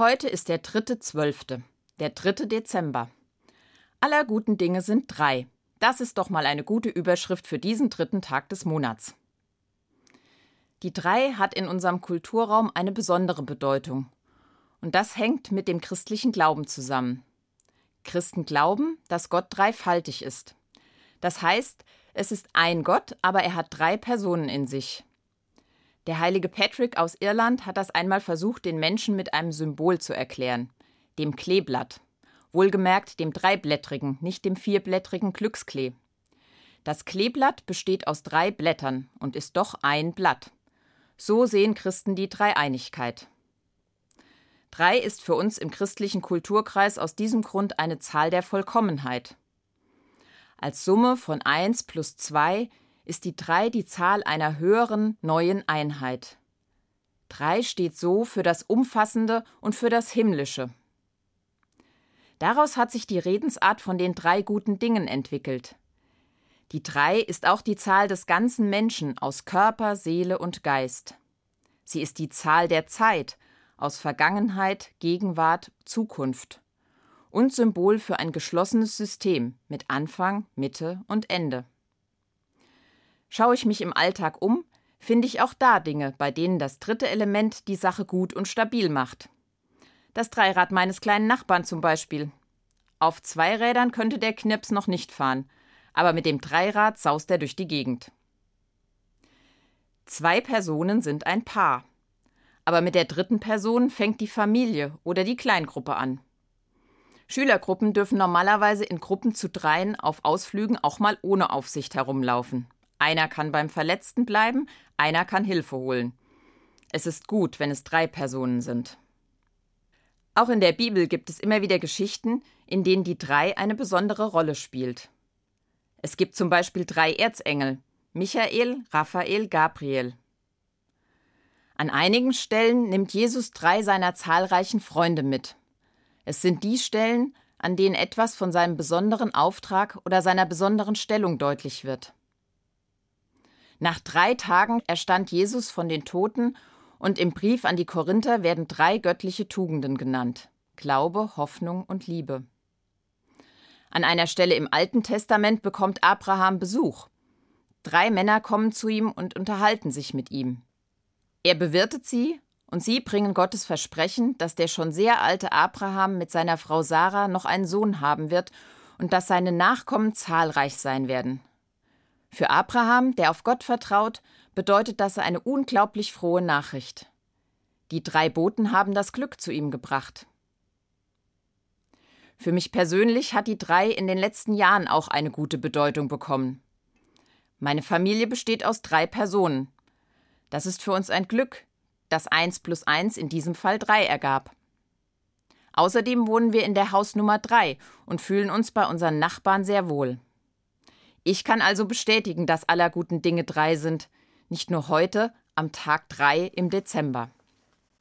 Heute ist der 3.12., der 3. Dezember. Aller guten Dinge sind 3. Das ist doch mal eine gute Überschrift für diesen 3. Tag des Monats. Die 3 hat in unserem Kulturraum eine besondere Bedeutung. Und das hängt mit dem christlichen Glauben zusammen. Christen glauben, dass Gott dreifaltig ist. Das heißt, es ist ein Gott, aber er hat 3 Personen in sich. Der heilige Patrick aus Irland hat das einmal versucht, den Menschen mit einem Symbol zu erklären, dem Kleeblatt. Wohlgemerkt dem 3-blättrigen, nicht dem 4-blättrigen Glücksklee. Das Kleeblatt besteht aus 3 Blättern und ist doch ein Blatt. So sehen Christen die Dreieinigkeit. 3 ist für uns im christlichen Kulturkreis aus diesem Grund eine Zahl der Vollkommenheit. Als Summe von 1 plus 2 ist die 3 die Zahl einer höheren, neuen Einheit. 3 steht so für das Umfassende und für das Himmlische. Daraus hat sich die Redensart von den 3 guten Dingen entwickelt. Die 3 ist auch die Zahl des ganzen Menschen aus Körper, Seele und Geist. Sie ist die Zahl der Zeit aus Vergangenheit, Gegenwart, Zukunft und Symbol für ein geschlossenes System mit Anfang, Mitte und Ende. Schaue ich mich im Alltag um, finde ich auch da Dinge, bei denen das 3. Element die Sache gut und stabil macht. Das Dreirad meines kleinen Nachbarn zum Beispiel. Auf 2 Rädern könnte der Knirps noch nicht fahren, aber mit dem Dreirad saust er durch die Gegend. 2 Personen sind ein Paar. Aber mit der 3. Person fängt die Familie oder die Kleingruppe an. Schülergruppen dürfen normalerweise in Gruppen zu 3 auf Ausflügen auch mal ohne Aufsicht herumlaufen. Einer kann beim Verletzten bleiben, einer kann Hilfe holen. Es ist gut, wenn es 3 Personen sind. Auch in der Bibel gibt es immer wieder Geschichten, in denen die 3 eine besondere Rolle spielt. Es gibt zum Beispiel 3 Erzengel: Michael, Raphael, Gabriel. An einigen Stellen nimmt Jesus 3 seiner zahlreichen Freunde mit. Es sind die Stellen, an denen etwas von seinem besonderen Auftrag oder seiner besonderen Stellung deutlich wird. Nach 3 Tagen erstand Jesus von den Toten und im Brief an die Korinther werden 3 göttliche Tugenden genannt: Glaube, Hoffnung und Liebe. An einer Stelle im Alten Testament bekommt Abraham Besuch. 3 Männer kommen zu ihm und unterhalten sich mit ihm. Er bewirtet sie und sie bringen Gottes Versprechen, dass der schon sehr alte Abraham mit seiner Frau Sarah noch einen Sohn haben wird und dass seine Nachkommen zahlreich sein werden. Für Abraham, der auf Gott vertraut, bedeutet das eine unglaublich frohe Nachricht. Die 3 Boten haben das Glück zu ihm gebracht. Für mich persönlich hat die 3 in den letzten Jahren auch eine gute Bedeutung bekommen. Meine Familie besteht aus 3 Personen. Das ist für uns ein Glück, dass 1 plus 1 in diesem Fall 3 ergab. Außerdem wohnen wir in der Hausnummer 3 und fühlen uns bei unseren Nachbarn sehr wohl. Ich kann also bestätigen, dass aller guten Dinge 3 sind, nicht nur heute, am Tag 3 im Dezember.